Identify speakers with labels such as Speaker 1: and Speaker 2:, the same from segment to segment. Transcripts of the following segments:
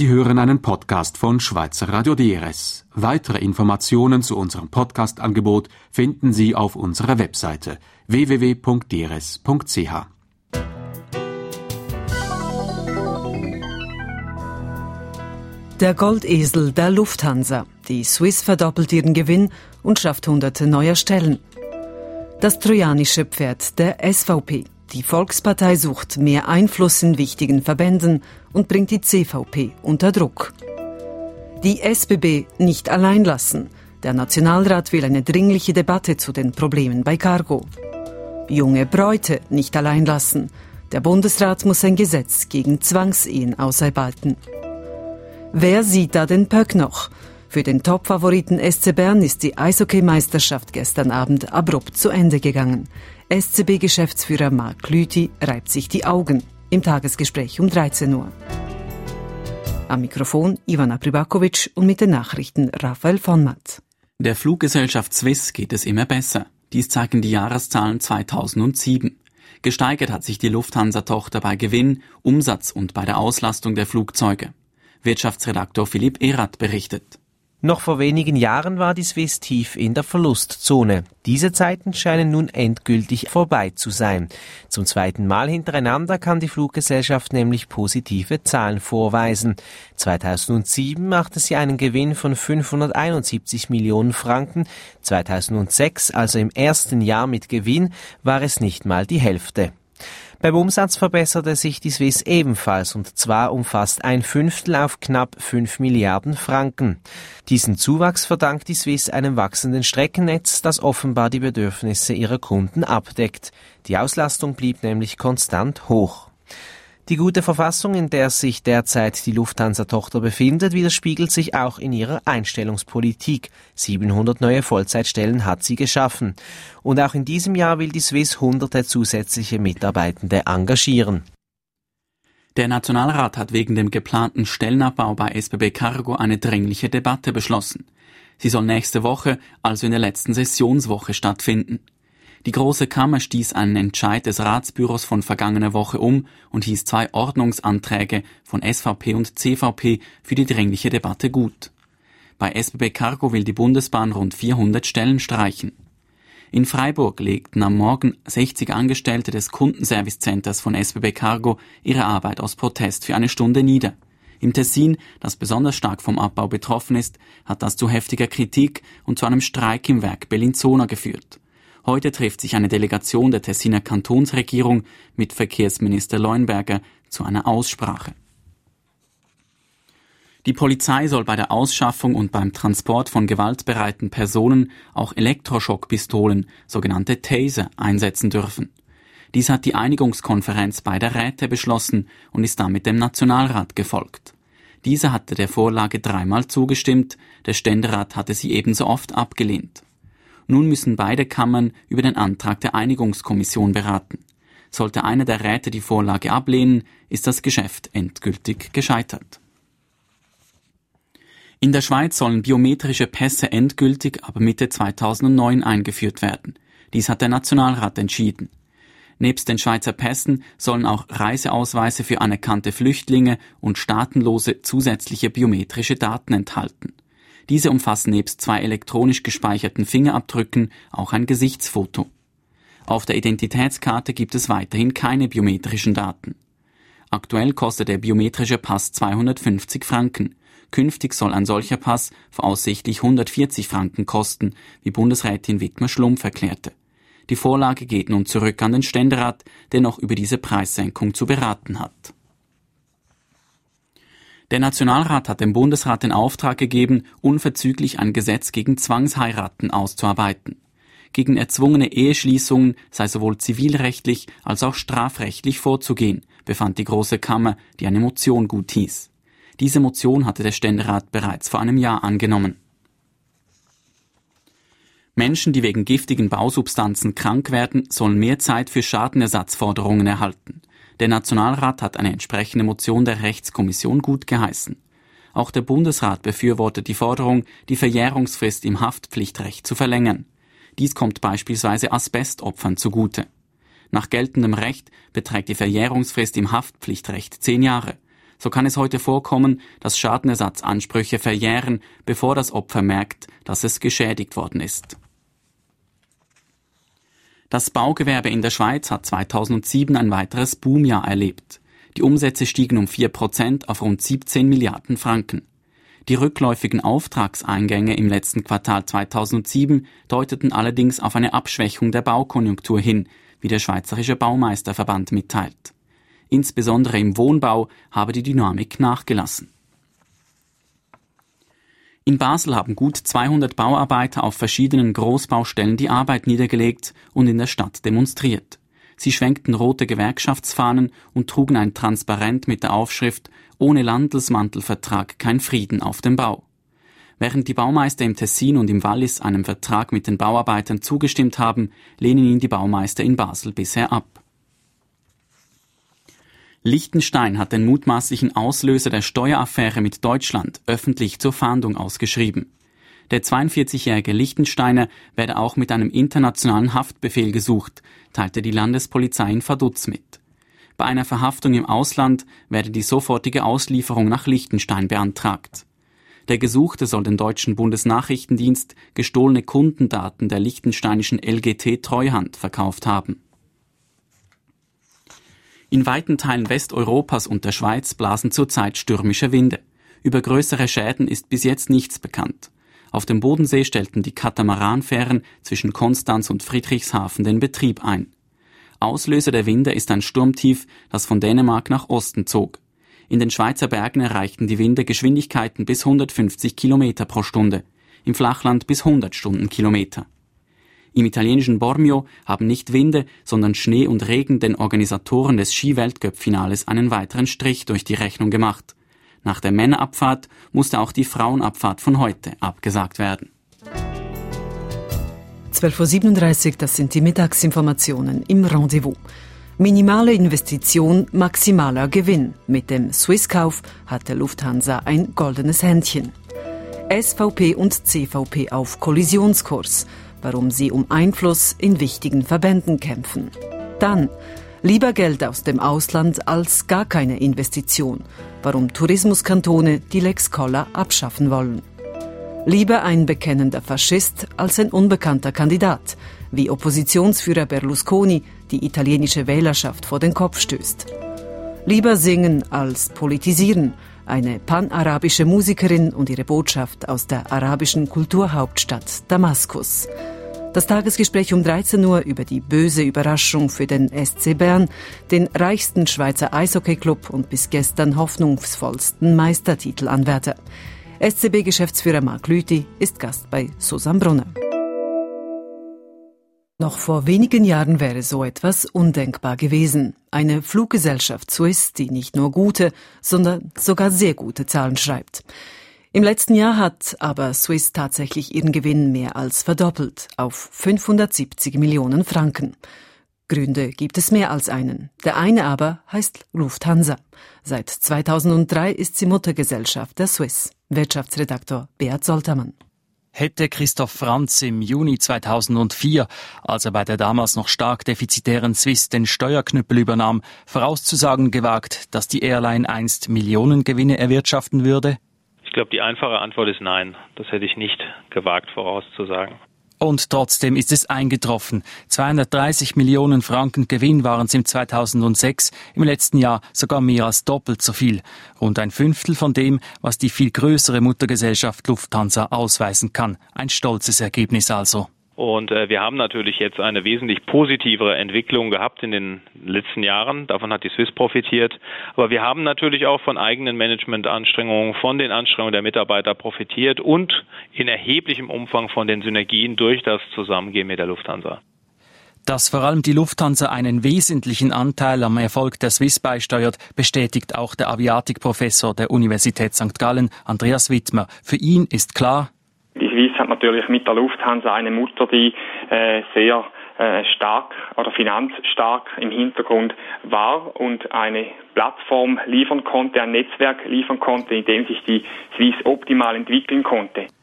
Speaker 1: Sie hören einen Podcast von Schweizer Radio DRS. Weitere Informationen zu unserem Podcast-Angebot finden Sie auf unserer Webseite www.drs.ch.
Speaker 2: Der Goldesel der Lufthansa. Die Swiss verdoppelt ihren Gewinn und schafft Hunderte neuer Stellen. Das trojanische Pferd der SVP. Die Volkspartei sucht mehr Einfluss in wichtigen Verbänden und bringt die CVP unter Druck. Die SBB nicht allein lassen. Der Nationalrat will eine dringliche Debatte zu den Problemen bei Cargo. Junge Bräute nicht allein lassen. Der Bundesrat muss ein Gesetz gegen Zwangsehen ausarbeiten. Wer sieht da den Pöck noch? Für den Top-Favoriten SC Bern ist die Eishockey-Meisterschaft gestern Abend abrupt zu Ende gegangen. SCB-Geschäftsführer Marc Lüthi reibt sich die Augen im Tagesgespräch um 13 Uhr. Am Mikrofon Ivana Pribakovic und mit den Nachrichten Raphael von Matt.
Speaker 3: Der Fluggesellschaft Swiss geht es immer besser. Dies zeigen die Jahreszahlen 2007. Gesteigert hat sich die Lufthansa-Tochter bei Gewinn, Umsatz und bei der Auslastung der Flugzeuge. Wirtschaftsredaktor Philipp Erath berichtet.
Speaker 4: Noch vor wenigen Jahren war die Swiss tief in der Verlustzone. Diese Zeiten scheinen nun endgültig vorbei zu sein. Zum zweiten Mal hintereinander kann die Fluggesellschaft nämlich positive Zahlen vorweisen. 2007 machte sie einen Gewinn von 571 Millionen Franken. 2006, also im ersten Jahr mit Gewinn, war es nicht mal die Hälfte. Beim Umsatz verbesserte sich die Swiss ebenfalls, und zwar um fast 1/5 auf knapp 5 Milliarden Franken. Diesen Zuwachs verdankt die Swiss einem wachsenden Streckennetz, das offenbar die Bedürfnisse ihrer Kunden abdeckt. Die Auslastung blieb nämlich konstant hoch. Die gute Verfassung, in der sich derzeit die Lufthansa-Tochter befindet, widerspiegelt sich auch in ihrer Einstellungspolitik. 700 neue Vollzeitstellen hat sie geschaffen. Und auch in diesem Jahr will die Swiss hunderte zusätzliche Mitarbeitende engagieren.
Speaker 3: Der Nationalrat hat wegen dem geplanten Stellenabbau bei SBB Cargo eine dringliche Debatte beschlossen. Sie soll nächste Woche, also in der letzten Sessionswoche, stattfinden. Die Große Kammer stieß einen Entscheid des Ratsbüros von vergangener Woche um und hieß 2 Ordnungsanträge von SVP und CVP für die dringliche Debatte gut. Bei SBB Cargo will die Bundesbahn rund 400 Stellen streichen. In Freiburg legten am Morgen 60 Angestellte des Kundenservice-Centers von SBB Cargo ihre Arbeit aus Protest für eine Stunde nieder. Im Tessin, das besonders stark vom Abbau betroffen ist, hat das zu heftiger Kritik und zu einem Streik im Werk Bellinzona geführt. Heute trifft sich eine Delegation der Tessiner Kantonsregierung mit Verkehrsminister Leuenberger zu einer Aussprache. Die Polizei soll bei der Ausschaffung und beim Transport von gewaltbereiten Personen auch Elektroschockpistolen, sogenannte Taser, einsetzen dürfen. Dies hat die Einigungskonferenz beider Räte beschlossen und ist damit dem Nationalrat gefolgt. Dieser hatte der Vorlage 3-mal zugestimmt, der Ständerat hatte sie ebenso oft abgelehnt. Nun müssen beide Kammern über den Antrag der Einigungskommission beraten. Sollte einer der Räte die Vorlage ablehnen, ist das Geschäft endgültig gescheitert. In der Schweiz sollen biometrische Pässe endgültig ab Mitte 2009 eingeführt werden. Dies hat der Nationalrat entschieden. Nebst den Schweizer Pässen sollen auch Reiseausweise für anerkannte Flüchtlinge und Staatenlose zusätzliche biometrische Daten enthalten. Diese umfassen nebst 2 elektronisch gespeicherten Fingerabdrücken auch ein Gesichtsfoto. Auf der Identitätskarte gibt es weiterhin keine biometrischen Daten. Aktuell kostet der biometrische Pass 250 Franken. Künftig soll ein solcher Pass voraussichtlich 140 Franken kosten, wie Bundesrätin Wittmer-Schlumpf erklärte. Die Vorlage geht nun zurück an den Ständerat, der noch über diese Preissenkung zu beraten hat. Der Nationalrat hat dem Bundesrat den Auftrag gegeben, unverzüglich ein Gesetz gegen Zwangsheiraten auszuarbeiten. Gegen erzwungene Eheschließungen sei sowohl zivilrechtlich als auch strafrechtlich vorzugehen, befand die Große Kammer, die eine Motion gut hieß. Diese Motion hatte der Ständerat bereits vor einem Jahr angenommen. Menschen, die wegen giftigen Bausubstanzen krank werden, sollen mehr Zeit für Schadenersatzforderungen erhalten. Der Nationalrat hat eine entsprechende Motion der Rechtskommission gutgeheißen. Auch der Bundesrat befürwortet die Forderung, die Verjährungsfrist im Haftpflichtrecht zu verlängern. Dies kommt beispielsweise Asbestopfern zugute. Nach geltendem Recht beträgt die Verjährungsfrist im Haftpflichtrecht 10 Jahre. So kann es heute vorkommen, dass Schadenersatzansprüche verjähren, bevor das Opfer merkt, dass es geschädigt worden ist. Das Baugewerbe in der Schweiz hat 2007 ein weiteres Boomjahr erlebt. Die Umsätze stiegen um 4% auf rund 17 Milliarden Franken. Die rückläufigen Auftragseingänge im letzten Quartal 2007 deuteten allerdings auf eine Abschwächung der Baukonjunktur hin, wie der Schweizerische Baumeisterverband mitteilt. Insbesondere im Wohnbau habe die Dynamik nachgelassen. In Basel haben gut 200 Bauarbeiter auf verschiedenen Großbaustellen die Arbeit niedergelegt und in der Stadt demonstriert. Sie schwenkten rote Gewerkschaftsfahnen und trugen ein Transparent mit der Aufschrift »Ohne Landesmantelvertrag kein Frieden auf dem Bau«. Während die Baumeister im Tessin und im Wallis einem Vertrag mit den Bauarbeitern zugestimmt haben, lehnen ihn die Baumeister in Basel bisher ab. Liechtenstein hat den mutmaßlichen Auslöser der Steueraffäre mit Deutschland öffentlich zur Fahndung ausgeschrieben. Der 42-jährige Liechtensteiner werde auch mit einem internationalen Haftbefehl gesucht, teilte die Landespolizei in Vaduz mit. Bei einer Verhaftung im Ausland werde die sofortige Auslieferung nach Liechtenstein beantragt. Der Gesuchte soll den deutschen Bundesnachrichtendienst gestohlene Kundendaten der liechtensteinischen LGT Treuhand verkauft haben. In weiten Teilen Westeuropas und der Schweiz blasen zurzeit stürmische Winde. Über größere Schäden ist bis jetzt nichts bekannt. Auf dem Bodensee stellten die Katamaranfähren zwischen Konstanz und Friedrichshafen den Betrieb ein. Auslöser der Winde ist ein Sturmtief, das von Dänemark nach Osten zog. In den Schweizer Bergen erreichten die Winde Geschwindigkeiten bis 150 Kilometer pro Stunde, im Flachland bis 100 Stundenkilometer. Im italienischen Bormio haben nicht Winde, sondern Schnee und Regen den Organisatoren des Ski-Weltcup-Finales einen weiteren Strich durch die Rechnung gemacht. Nach der Männerabfahrt musste auch die Frauenabfahrt von heute abgesagt werden.
Speaker 2: 12.37 Uhr, das sind die Mittagsinformationen im Rendezvous. Minimale Investition, maximaler Gewinn. Mit dem Swisskauf hat der Lufthansa ein goldenes Händchen. SVP und CVP auf Kollisionskurs. Warum sie um Einfluss in wichtigen Verbänden kämpfen. Dann lieber Geld aus dem Ausland als gar keine Investition. Warum Tourismuskantone die Lex Koller abschaffen wollen. Lieber ein bekennender Faschist als ein unbekannter Kandidat, wie Oppositionsführer Berlusconi die italienische Wählerschaft vor den Kopf stößt. Lieber singen als politisieren, eine panarabische Musikerin und ihre Botschaft aus der arabischen Kulturhauptstadt Damaskus. Das Tagesgespräch um 13 Uhr über die böse Überraschung für den SC Bern, den reichsten Schweizer Eishockeyclub und bis gestern hoffnungsvollsten Meistertitelanwärter. SCB-Geschäftsführer Marc Lüthi ist Gast bei Susanne Brunner. Noch vor wenigen Jahren wäre so etwas undenkbar gewesen. Eine Fluggesellschaft Swiss, die nicht nur gute, sondern sogar sehr gute Zahlen schreibt. Im letzten Jahr hat aber Swiss tatsächlich ihren Gewinn mehr als verdoppelt auf 570 Millionen Franken. Gründe gibt es mehr als einen. Der eine aber heißt Lufthansa. Seit 2003 ist sie Muttergesellschaft der Swiss. Wirtschaftsredaktor Beat Soltermann.
Speaker 5: Hätte Christoph Franz im Juni 2004, als er bei der damals noch stark defizitären Swiss den Steuerknüppel übernahm, vorauszusagen gewagt, dass die Airline einst Millionengewinne erwirtschaften würde?
Speaker 6: Ich glaube, die einfache Antwort ist nein. Das hätte ich nicht gewagt vorauszusagen.
Speaker 5: Und trotzdem ist es eingetroffen. 230 Millionen Franken Gewinn waren es im 2006, im letzten Jahr sogar mehr als doppelt so viel. Rund ein Fünftel von dem, was die viel größere Muttergesellschaft Lufthansa ausweisen kann. Ein stolzes Ergebnis also.
Speaker 6: Und wir haben natürlich jetzt eine wesentlich positivere Entwicklung gehabt in den letzten Jahren. Davon hat die Swiss profitiert. Aber wir haben natürlich auch von eigenen Managementanstrengungen, von den Anstrengungen der Mitarbeiter profitiert und in erheblichem Umfang von den Synergien durch das Zusammengehen mit der Lufthansa.
Speaker 5: Dass vor allem die Lufthansa einen wesentlichen Anteil am Erfolg der Swiss beisteuert, bestätigt auch der Aviatikprofessor der Universität St. Gallen, Andreas Wittmer. Für ihn ist klar:
Speaker 7: Die Swiss hat natürlich mit der Lufthansa eine Mutter, die sehr stark oder finanzstark im Hintergrund war und eine Plattform liefern konnte, ein Netzwerk liefern konnte, in dem sich die Swiss optimal entwickeln konnte.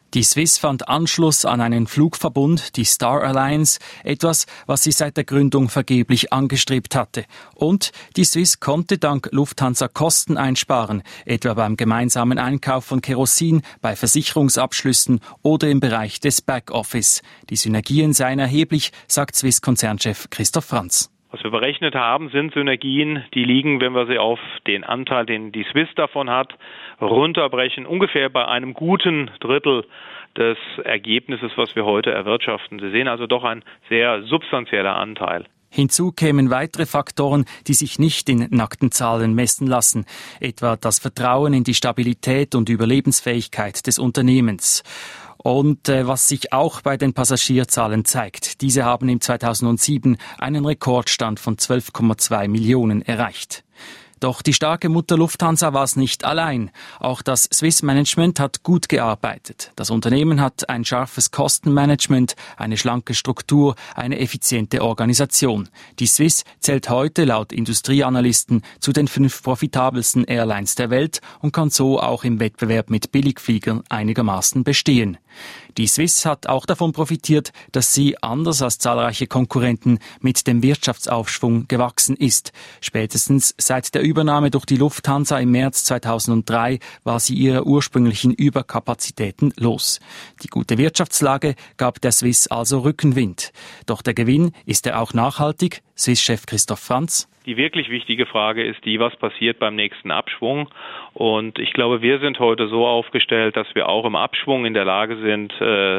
Speaker 5: Die Swiss fand Anschluss an einen Flugverbund, die Star Alliance, etwas, was sie seit der Gründung vergeblich angestrebt hatte. Und die Swiss konnte dank Lufthansa Kosten einsparen, etwa beim gemeinsamen Einkauf von Kerosin, bei Versicherungsabschlüssen oder im Bereich des Backoffice. Die Synergien seien erheblich, sagt Swiss-Konzernchef Christoph Franz.
Speaker 6: Was wir berechnet haben, sind Synergien, die liegen, wenn wir sie auf den Anteil, den die Swiss davon hat, runterbrechen, ungefähr bei einem guten Drittel des Ergebnisses, was wir heute erwirtschaften. Sie sehen also doch ein sehr substanzieller Anteil.
Speaker 5: Hinzu kämen weitere Faktoren, die sich nicht in nackten Zahlen messen lassen, etwa das Vertrauen in die Stabilität und Überlebensfähigkeit des Unternehmens. Und was sich auch bei den Passagierzahlen zeigt. Diese haben im 2007 einen Rekordstand von 12,2 Millionen erreicht. Doch die starke Mutter Lufthansa war es nicht allein. Auch das Swiss Management hat gut gearbeitet. Das Unternehmen hat ein scharfes Kostenmanagement, eine schlanke Struktur, eine effiziente Organisation. Die Swiss zählt heute laut Industrieanalysten zu den 5 profitabelsten Airlines der Welt und kann so auch im Wettbewerb mit Billigfliegern einigermaßen bestehen. Die Swiss hat auch davon profitiert, dass sie, anders als zahlreiche Konkurrenten, mit dem Wirtschaftsaufschwung gewachsen ist. Spätestens seit der Übernahme durch die Lufthansa im März 2003 war sie ihre ursprünglichen Überkapazitäten los. Die gute Wirtschaftslage gab der Swiss also Rückenwind. Doch der Gewinn, ist er auch nachhaltig? Swiss-Chef Christoph Franz.
Speaker 6: Die wirklich wichtige Frage ist die, was passiert beim nächsten Abschwung? Und ich glaube, wir sind heute so aufgestellt, dass wir auch im Abschwung in der Lage sind,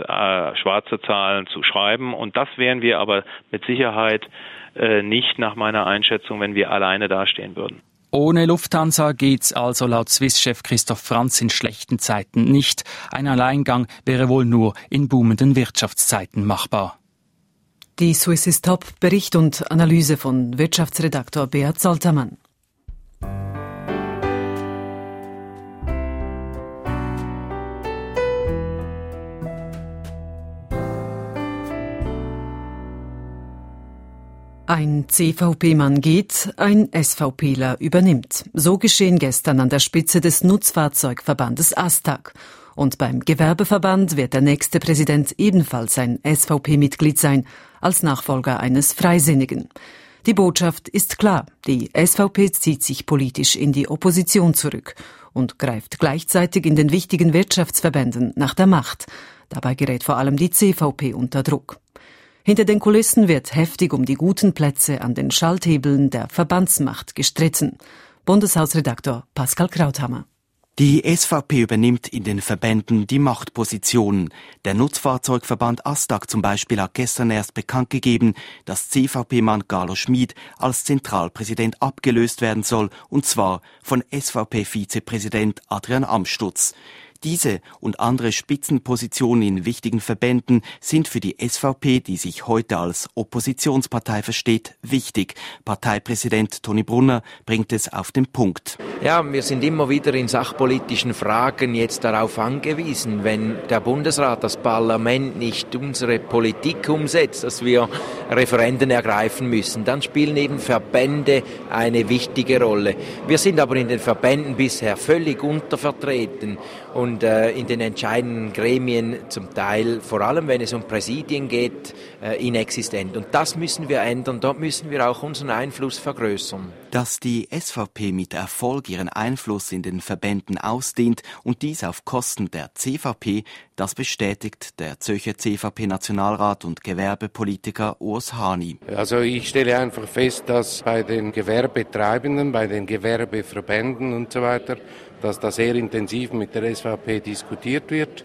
Speaker 6: schwarze Zahlen zu schreiben. Und das wären wir aber mit Sicherheit nicht nach meiner Einschätzung, wenn wir alleine dastehen würden.
Speaker 5: Ohne Lufthansa geht's also laut Swiss-Chef Christoph Franz in schlechten Zeiten nicht. Ein Alleingang wäre wohl nur in boomenden Wirtschaftszeiten machbar.
Speaker 2: Die Swiss is Top, Bericht und Analyse von Wirtschaftsredaktor Beat Soltermann. Ein CVP-Mann geht, ein SVPler übernimmt. So geschehen gestern an der Spitze des Nutzfahrzeugverbandes ASTAG. Und beim Gewerbeverband wird der nächste Präsident ebenfalls ein SVP-Mitglied sein, als Nachfolger eines Freisinnigen. Die Botschaft ist klar, die SVP zieht sich politisch in die Opposition zurück und greift gleichzeitig in den wichtigen Wirtschaftsverbänden nach der Macht. Dabei gerät vor allem die CVP unter Druck. Hinter den Kulissen wird heftig um die guten Plätze an den Schalthebeln der Verbandsmacht gestritten. Bundeshausredaktor Pascal Krauthammer.
Speaker 8: Die SVP übernimmt in den Verbänden die Machtpositionen. Der Nutzfahrzeugverband ASTAG zum Beispiel hat gestern erst bekannt gegeben, dass CVP-Mann Carlo Schmid als Zentralpräsident abgelöst werden soll, und zwar von SVP-Vizepräsident Adrian Amstutz. Diese und andere Spitzenpositionen in wichtigen Verbänden sind für die SVP, die sich heute als Oppositionspartei versteht, wichtig. Parteipräsident Toni Brunner bringt es auf den Punkt.
Speaker 9: Ja, wir sind immer wieder in sachpolitischen Fragen jetzt darauf angewiesen, wenn der Bundesrat, das Parlament nicht unsere Politik umsetzt, dass wir Referenden ergreifen müssen, dann spielen eben Verbände eine wichtige Rolle. Wir sind aber in den Verbänden bisher völlig untervertreten und in den entscheidenden Gremien zum Teil, vor allem wenn es um Präsidien geht, inexistent. Und das müssen wir ändern, dort müssen wir auch unseren Einfluss vergrößern.
Speaker 8: Dass die SVP mit Erfolg ihren Einfluss in den Verbänden ausdehnt und dies auf Kosten der CVP, das bestätigt der Zürcher CVP-Nationalrat und Gewerbepolitiker Urs Hani.
Speaker 10: Also ich stelle einfach fest, dass bei den Gewerbetreibenden, bei den Gewerbeverbänden und so weiter, dass da sehr intensiv mit der SVP diskutiert wird.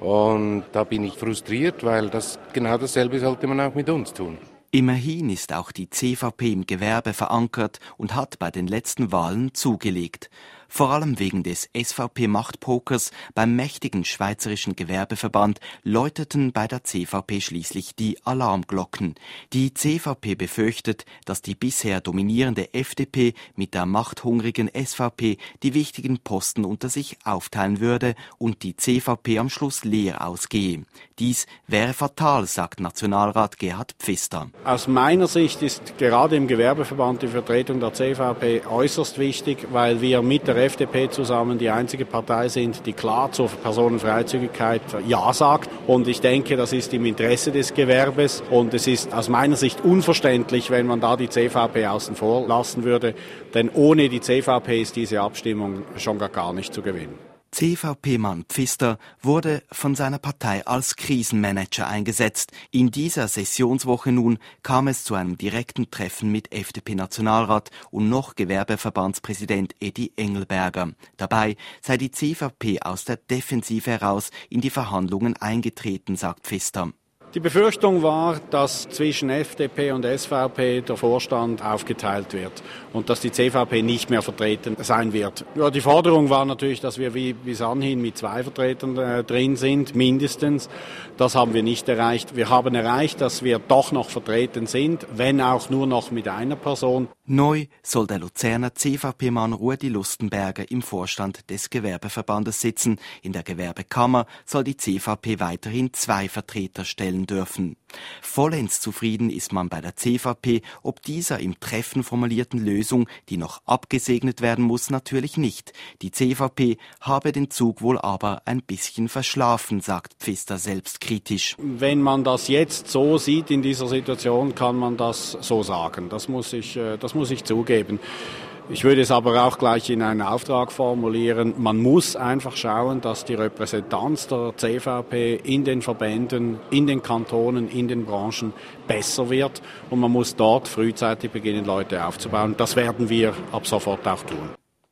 Speaker 10: Und da bin ich frustriert, weil genau dasselbe sollte man auch mit uns tun.
Speaker 8: Immerhin ist auch die CVP im Gewerbe verankert und hat bei den letzten Wahlen zugelegt. Vor allem wegen des SVP-Machtpokers beim mächtigen Schweizerischen Gewerbeverband läuteten bei der CVP schließlich die Alarmglocken. Die CVP befürchtet, dass die bisher dominierende FDP mit der machthungrigen SVP die wichtigen Posten unter sich aufteilen würde und die CVP am Schluss leer ausgehe. Dies wäre fatal, sagt Nationalrat Gerhard Pfister.
Speaker 11: Aus meiner Sicht ist gerade im Gewerbeverband die Vertretung der CVP äußerst wichtig, weil wir mit der FDP zusammen die einzige Partei sind, die klar zur Personenfreizügigkeit Ja sagt. Und ich denke, das ist im Interesse des Gewerbes. Und es ist aus meiner Sicht unverständlich, wenn man da die CVP außen vor lassen würde. Denn ohne die CVP ist diese Abstimmung schon gar nicht zu gewinnen.
Speaker 8: CVP-Mann Pfister wurde von seiner Partei als Krisenmanager eingesetzt. In dieser Sessionswoche nun kam es zu einem direkten Treffen mit FDP-Nationalrat und noch Gewerbeverbandspräsident Edi Engelberger. Dabei sei die CVP aus der Defensive heraus in die Verhandlungen eingetreten, sagt Pfister.
Speaker 11: Die Befürchtung war, dass zwischen FDP und SVP der Vorstand aufgeteilt wird und dass die CVP nicht mehr vertreten sein wird. Ja, die Forderung war natürlich, dass wir wie bis anhin mit 2 Vertretern drin sind, mindestens. Das haben wir nicht erreicht. Wir haben erreicht, dass wir doch noch vertreten sind, wenn auch nur noch mit einer Person.
Speaker 8: Neu soll der Luzerner CVP-Mann Rudi Lustenberger im Vorstand des Gewerbeverbandes sitzen. In der Gewerbekammer soll die CVP weiterhin 2 Vertreter stellen dürfen. Vollends zufrieden ist man bei der CVP, ob dieser im Treffen formulierten Lösung, die noch abgesegnet werden muss, natürlich nicht. Die CVP habe den Zug wohl aber ein bisschen verschlafen, sagt Pfister selbstkritisch.
Speaker 11: Wenn man das jetzt so sieht in dieser Situation, kann man das so sagen. Das muss ich zugeben. Ich würde es aber auch gleich in einen Auftrag formulieren. Man muss einfach schauen, dass die Repräsentanz der CVP in den Verbänden, in den Kantonen, in den Branchen besser wird. Und man muss dort frühzeitig beginnen, Leute aufzubauen. Das werden wir ab sofort auch tun.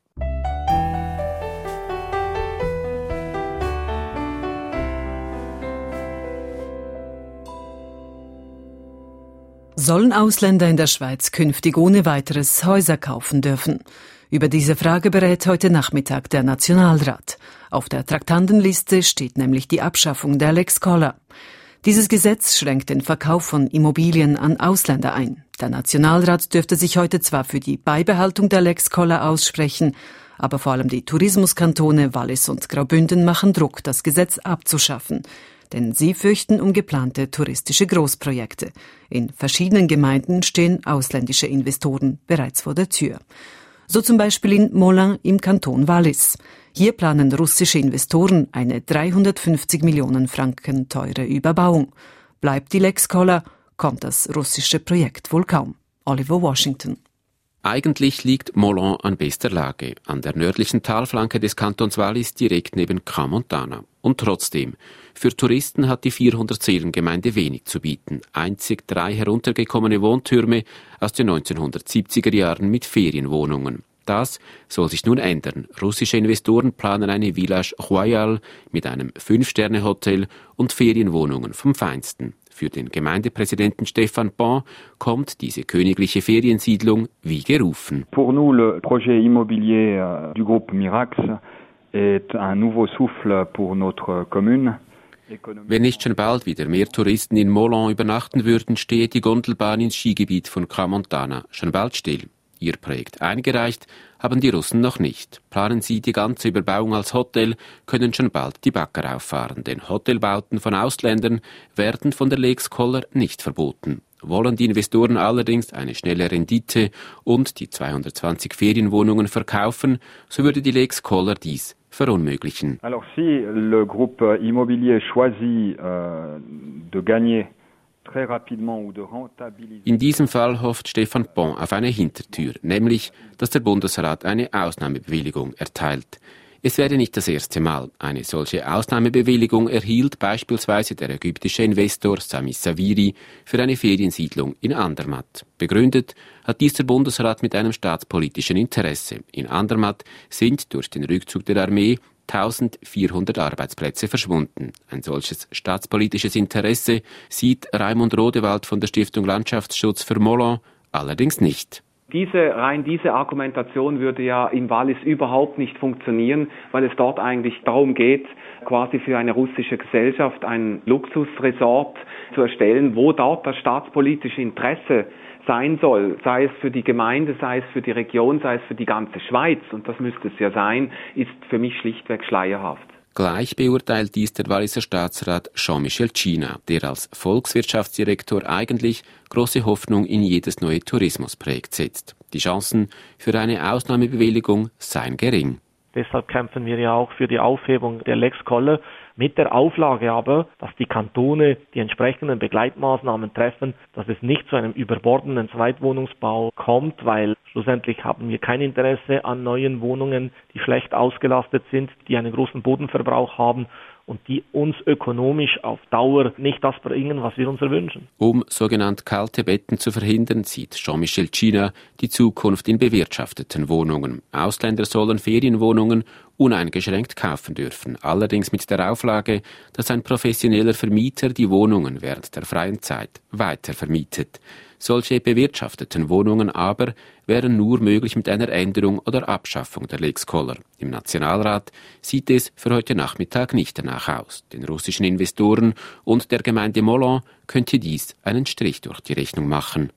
Speaker 2: Sollen Ausländer in der Schweiz künftig ohne weiteres Häuser kaufen dürfen? Über diese Frage berät heute Nachmittag der Nationalrat. Auf der Traktandenliste steht nämlich die Abschaffung der Lex Koller. Dieses Gesetz schränkt den Verkauf von Immobilien an Ausländer ein. Der Nationalrat dürfte sich heute zwar für die Beibehaltung der Lex Koller aussprechen, aber vor allem die Tourismuskantone Wallis und Graubünden machen Druck, das Gesetz abzuschaffen. Denn sie fürchten um geplante touristische Großprojekte. In verschiedenen Gemeinden stehen ausländische Investoren bereits vor der Tür. So zum Beispiel in Moulins im Kanton Wallis. Hier planen russische Investoren eine 350 Millionen Franken teure Überbauung. Bleibt die Lex Koller, kommt das russische Projekt wohl kaum. Oliver Washington.
Speaker 1: Eigentlich liegt Moulins an bester Lage, an der nördlichen Talflanke des Kantons Wallis, direkt neben Crans-Montana. Und trotzdem, für Touristen hat die 400-Seelen-Gemeinde wenig zu bieten. Einzig 3 heruntergekommene Wohntürme aus den 1970er Jahren mit Ferienwohnungen. Das soll sich nun ändern. Russische Investoren planen eine Village Royale mit einem 5-Sterne-Hotel und Ferienwohnungen vom Feinsten. Für den Gemeindepräsidenten Stefan Bon kommt diese königliche Feriensiedlung wie gerufen.
Speaker 12: Pour nous, le projet immobilier du groupe Mirax est un nouveau souffle pour notre commune.
Speaker 1: Wenn nicht schon bald wieder mehr Touristen in Moulins übernachten würden, stehe die Gondelbahn ins Skigebiet von Crans-Montana schon bald still. Ihr Projekt eingereicht haben die Russen noch nicht. Planen sie die ganze Überbauung als Hotel, können schon bald die Bagger auffahren, denn Hotelbauten von Ausländern werden von der Lex Koller nicht verboten. Wollen die Investoren allerdings eine schnelle Rendite und die 220 Ferienwohnungen verkaufen, so würde die Lex Koller dies verunmöglichen.
Speaker 12: Alors si le groupe immobilier choisit de gagner
Speaker 1: in diesem Fall hofft Stefan Bon auf eine Hintertür, nämlich, dass der Bundesrat eine Ausnahmebewilligung erteilt. Es werde nicht das erste Mal. Eine solche Ausnahmebewilligung erhielt beispielsweise der ägyptische Investor Sami Saviri für eine Feriensiedlung in Andermatt. Begründet hat dies der Bundesrat mit einem staatspolitischen Interesse. In Andermatt sind durch den Rückzug der Armee 1400 Arbeitsplätze verschwunden. Ein solches staatspolitisches Interesse sieht Raimund Rodewald von der Stiftung Landschaftsschutz für Moulins allerdings nicht.
Speaker 13: Diese Argumentation würde ja in Wallis überhaupt nicht funktionieren, weil es dort eigentlich darum geht, quasi für eine russische Gesellschaft ein Luxusresort zu erstellen, wo dort das staatspolitische Interesse sein soll, sei es für die Gemeinde, sei es für die Region, sei es für die ganze Schweiz, und das müsste es ja sein, ist für mich schlichtweg schleierhaft.
Speaker 1: Gleich beurteilt dies der Walliser Staatsrat Jean-Michel Cina, der als Volkswirtschaftsdirektor eigentlich große Hoffnung in jedes neue Tourismusprojekt setzt. Die Chancen für eine Ausnahmebewilligung seien gering.
Speaker 14: Deshalb kämpfen wir ja auch für die Aufhebung der Lex Koller, mit der Auflage aber, dass die Kantone die entsprechenden Begleitmaßnahmen treffen, dass es nicht zu einem überbordenden Zweitwohnungsbau kommt, weil schlussendlich haben wir kein Interesse an neuen Wohnungen, die schlecht ausgelastet sind, die einen großen Bodenverbrauch haben und die uns ökonomisch auf Dauer nicht das bringen, was wir uns erwünschen.
Speaker 1: Um sogenannte kalte Betten zu verhindern, sieht Jean-Michel Cina die Zukunft in bewirtschafteten Wohnungen. Ausländer sollen Ferienwohnungen uneingeschränkt kaufen dürfen, allerdings mit der Auflage, dass ein professioneller Vermieter die Wohnungen während der freien Zeit weiter vermietet. Solche bewirtschafteten Wohnungen aber wären nur möglich mit einer Änderung oder Abschaffung der Lex Koller. Im Nationalrat sieht es für heute Nachmittag nicht danach aus. Den russischen Investoren und der Gemeinde Mollon könnte dies einen Strich durch die Rechnung machen.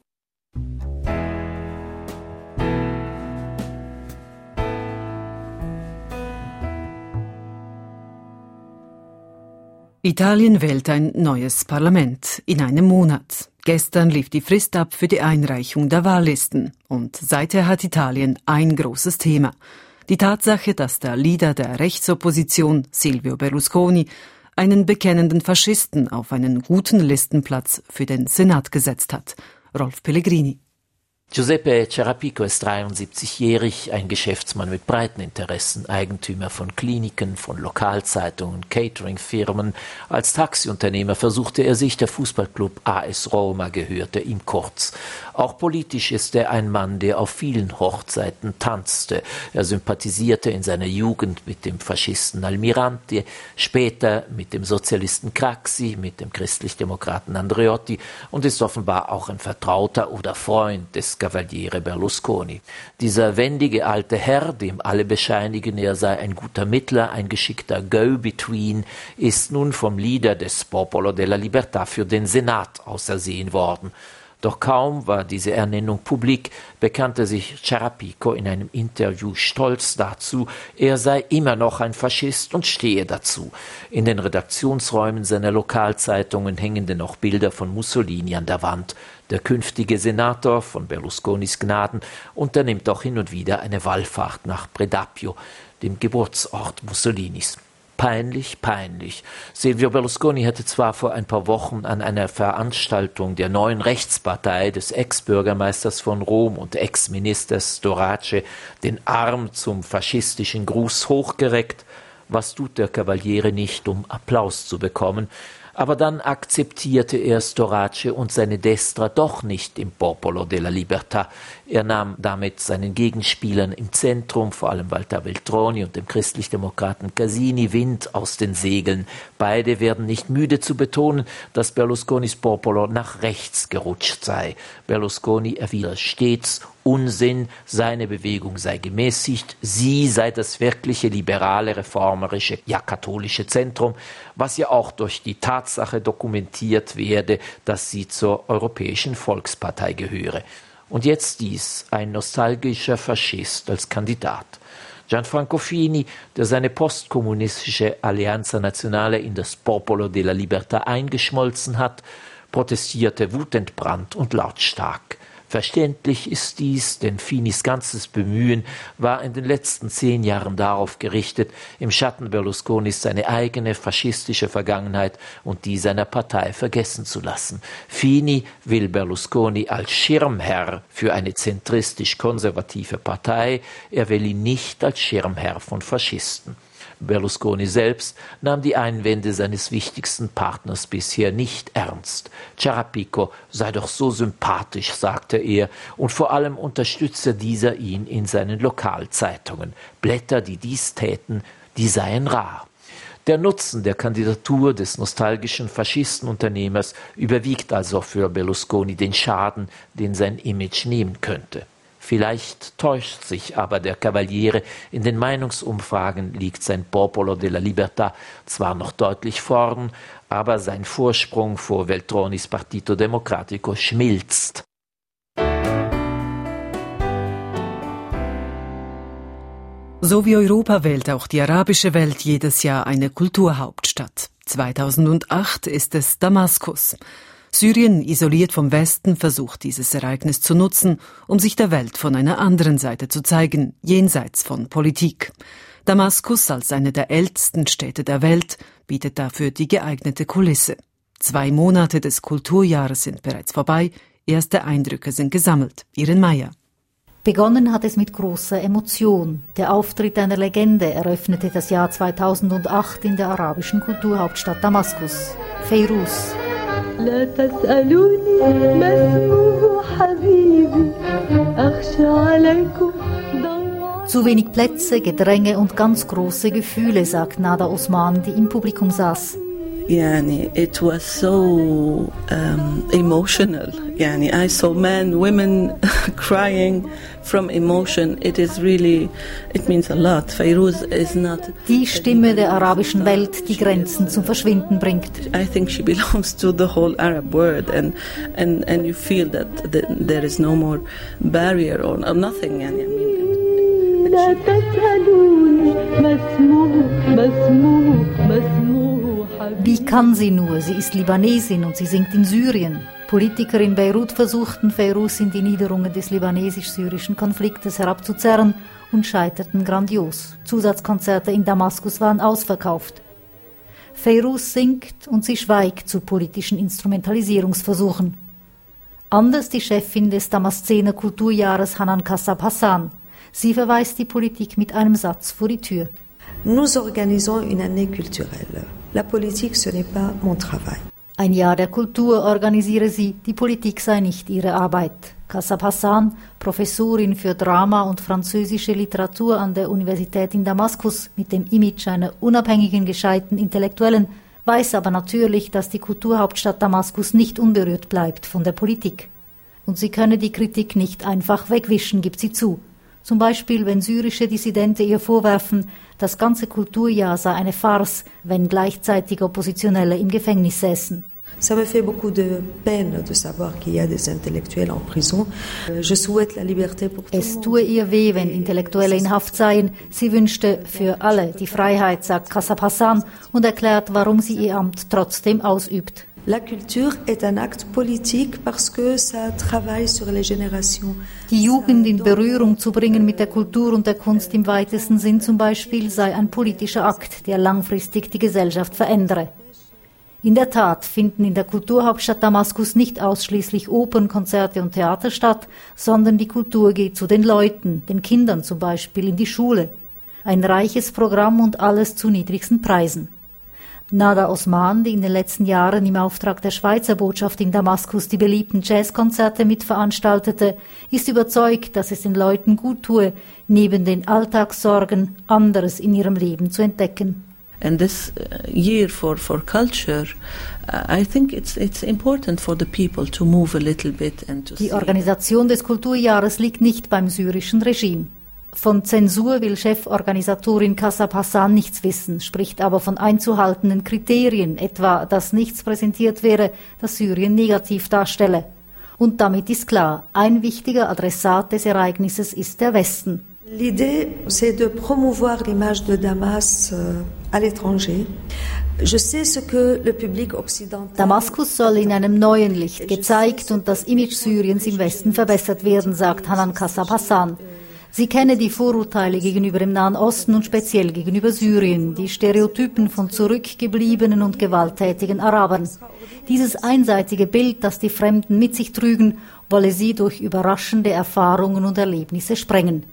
Speaker 2: Italien wählt ein neues Parlament in einem Monat. Gestern lief die Frist ab für die Einreichung der Wahllisten. Und seither hat Italien ein großes Thema. Die Tatsache, dass der Leader der Rechtsopposition, Silvio Berlusconi, einen bekennenden Faschisten auf einen guten Listenplatz für den Senat gesetzt hat. Rolf Pellegrini.
Speaker 15: Giuseppe Ciarapico ist 73-jährig, ein Geschäftsmann mit breiten Interessen, Eigentümer von Kliniken, von Lokalzeitungen, Cateringfirmen. Als Taxiunternehmer versuchte er sich, der Fußballclub AS Roma gehörte ihm kurz. Auch politisch ist er ein Mann, der auf vielen Hochzeiten tanzte. Er sympathisierte in seiner Jugend mit dem Faschisten Almirante, später mit dem Sozialisten Craxi, mit dem Christlich-Demokraten Andreotti und ist offenbar auch ein Vertrauter oder Freund des Cavaliere Berlusconi. Dieser wendige alte Herr, dem alle bescheinigen, er sei ein guter Mittler, ein geschickter Go-Between, ist nun vom Leader des Popolo della Libertà für den Senat ausersehen worden. Doch kaum war diese Ernennung publik, bekannte sich Ciarapico in einem Interview stolz dazu, er sei immer noch ein Faschist und stehe dazu. In den Redaktionsräumen seiner Lokalzeitungen hängen denn auch Bilder von Mussolini an der Wand. Der künftige Senator von Berlusconis Gnaden unternimmt auch hin und wieder eine Wallfahrt nach Predappio, dem Geburtsort Mussolinis. Peinlich, peinlich. Silvio Berlusconi hätte zwar vor ein paar Wochen an einer Veranstaltung der neuen Rechtspartei des Ex-Bürgermeisters von Rom und Ex-Ministers Storace den Arm zum faschistischen Gruß hochgereckt. Was tut der Cavaliere nicht, um Applaus zu bekommen? Aber dann akzeptierte er Storace und seine Destra doch nicht im Popolo della Libertà. Er nahm damit seinen Gegenspielern im Zentrum, vor allem Walter Veltroni und dem Christlich-Demokraten Casini, Wind aus den Segeln. Beide werden nicht müde zu betonen, dass Berlusconis Popolo nach rechts gerutscht sei. Berlusconi erwidert stets Unsinn, seine Bewegung sei gemäßigt, sie sei das wirkliche liberale, reformerische, ja katholische Zentrum, was ja auch durch die Tatsache dokumentiert werde, dass sie zur Europäischen Volkspartei gehöre. Und jetzt dies, ein nostalgischer Faschist als Kandidat. Gianfranco Fini, der seine postkommunistische Alleanza Nazionale in das Popolo della Libertà eingeschmolzen hat, protestierte wutentbrannt und lautstark. Verständlich ist dies, denn Finis ganzes Bemühen war in den letzten 10 Jahren darauf gerichtet, im Schatten Berlusconis seine eigene faschistische Vergangenheit und die seiner Partei vergessen zu lassen. Fini will Berlusconi als Schirmherr für eine zentristisch-konservative Partei, er will ihn nicht als Schirmherr von Faschisten. Berlusconi selbst nahm die Einwände seines wichtigsten Partners bisher nicht ernst. Ciarapico sei doch so sympathisch, sagte er, und vor allem unterstütze dieser ihn in seinen Lokalzeitungen. Blätter, die dies täten, die seien rar. Der Nutzen der Kandidatur des nostalgischen Faschistenunternehmers überwiegt also für Berlusconi den Schaden, den sein Image nehmen könnte. Vielleicht täuscht sich aber der Cavaliere, in den Meinungsumfragen liegt sein Popolo della Libertà zwar noch deutlich vorn, aber sein Vorsprung vor Veltronis Partito Democratico schmilzt. – '
Speaker 2: So wie Europa wählt auch die arabische Welt jedes Jahr eine Kulturhauptstadt. 2008 ist es Damaskus. Syrien, isoliert vom Westen, versucht dieses Ereignis zu nutzen, um sich der Welt von einer anderen Seite zu zeigen, jenseits von Politik. Damaskus, als eine der ältesten Städte der Welt, bietet dafür die geeignete Kulisse. 2 Monate des Kulturjahres sind bereits vorbei, erste Eindrücke sind gesammelt. Iren Meyer.
Speaker 16: Begonnen hat es mit großer Emotion. Der Auftritt einer Legende eröffnete das Jahr 2008 in der arabischen Kulturhauptstadt Damaskus. Feyrouz. Zu wenig Plätze, Gedränge und ganz große Gefühle, sagt Nada Osman, die im Publikum saß.
Speaker 17: It was so emotional. I saw men, women crying from emotion. It means a lot. Feyrouz is not.
Speaker 16: Die Stimme der arabischen Welt, die Grenzen zum Verschwinden bringt.
Speaker 17: I think she belongs to the whole Arab world, and you feel that there is no more barrier or nothing.
Speaker 16: Wie kann sie nur? Sie ist Libanesin und sie singt in Syrien. Politiker in Beirut versuchten, Feyrouz in die Niederungen des libanesisch-syrischen Konfliktes herabzuzerren und scheiterten grandios. Zusatzkonzerte in Damaskus waren ausverkauft. Feyrouz singt und sie schweigt zu politischen Instrumentalisierungsversuchen. Anders die Chefin des Damaszener Kulturjahres Hanan Kassab Hassan. Sie verweist die Politik mit einem Satz vor die Tür.
Speaker 18: Nous organisons une année culturelle. La politique, ce n'est pas mon travail.
Speaker 16: Ein Jahr der Kultur organisiere sie, die Politik sei nicht ihre Arbeit. Kassab Hassan, Professorin für Drama und französische Literatur an der Universität in Damaskus mit dem Image einer unabhängigen, gescheiten Intellektuellen, weiß aber natürlich, dass die Kulturhauptstadt Damaskus nicht unberührt bleibt von der Politik. Und sie könne die Kritik nicht einfach wegwischen, gibt sie zu. Zum Beispiel, wenn syrische Dissidenten ihr vorwerfen, das ganze Kulturjahr sei eine Farce, wenn gleichzeitig Oppositionelle im Gefängnis säßen.
Speaker 18: Ça me fait beaucoup de peine de savoir qu'il y a des intellectuels en prison. Je souhaite la liberté pour tout le monde.
Speaker 16: Es tue ihr weh, wenn Intellektuelle in Haft seien. Sie wünschte für alle die Freiheit, sagt Kassab Hassan und erklärt, warum sie ihr Amt trotzdem ausübt.
Speaker 18: La culture est un acte politique parce que ça travaille sur les générations.
Speaker 16: Die Jugend in Berührung zu bringen mit der Kultur und der Kunst im weitesten Sinn zum Beispiel sei ein politischer Akt, der langfristig die Gesellschaft verändere. In der Tat finden in der Kulturhauptstadt Damaskus nicht ausschließlich Opern, Konzerte und Theater statt, sondern die Kultur geht zu den Leuten, den Kindern zum Beispiel, in die Schule. Ein reiches Programm und alles zu niedrigsten Preisen. Nada Osman, die in den letzten Jahren im Auftrag der Schweizer Botschaft in Damaskus die beliebten Jazzkonzerte mitveranstaltete, ist überzeugt, dass es den Leuten gut tue, neben den Alltagssorgen anderes in ihrem Leben zu entdecken.
Speaker 17: And this year for culture, I think it's important for the people to move a little bit and to see.
Speaker 16: Die Organisation des Kulturjahres liegt nicht beim syrischen Regime. Von Zensur will Cheforganisatorin Kassab Hassan nichts wissen, spricht aber von einzuhaltenden Kriterien, etwa, dass nichts präsentiert wäre, das Syrien negativ darstelle. Und damit ist klar, ein wichtiger Adressat des Ereignisses ist der Westen.
Speaker 18: L'idée, c'est de promouvoir l'image de Damas à l'étranger. Je sais ce que le public occidental.
Speaker 16: Damaskus soll in einem neuen Licht gezeigt und das Image Syriens im Westen verbessert werden, sagt Hanan Kassab Hassan. Sie kenne die Vorurteile gegenüber dem Nahen Osten und speziell gegenüber Syrien, die Stereotypen von zurückgebliebenen und gewalttätigen Arabern. Dieses einseitige Bild, das die Fremden mit sich trügen, wolle sie durch überraschende Erfahrungen und Erlebnisse sprengen.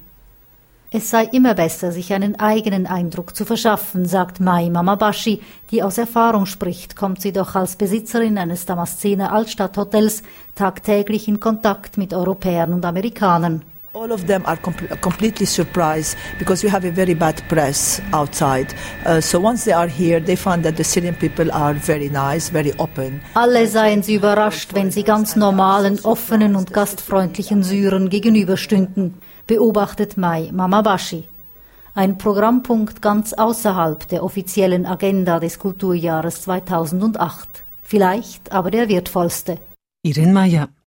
Speaker 16: Es sei immer besser, sich einen eigenen Eindruck zu verschaffen, sagt Mai Mamabashi, die aus Erfahrung spricht, kommt sie doch als Besitzerin eines Damaszener Altstadthotels tagtäglich in Kontakt mit Europäern und Amerikanern.
Speaker 19: All of them are completely surprised because we have a very bad press outside. So once they are here, they find that the Syrian people are very nice, very open.
Speaker 16: Alle seien sie überrascht, wenn sie ganz normalen, offenen und gastfreundlichen Syrern gegenüberstünden, beobachtet Mai Mamabashi. Ein Programmpunkt ganz außerhalb der offiziellen Agenda des Kulturjahres 2008. Vielleicht aber der wertvollste.
Speaker 2: Iren Meyer.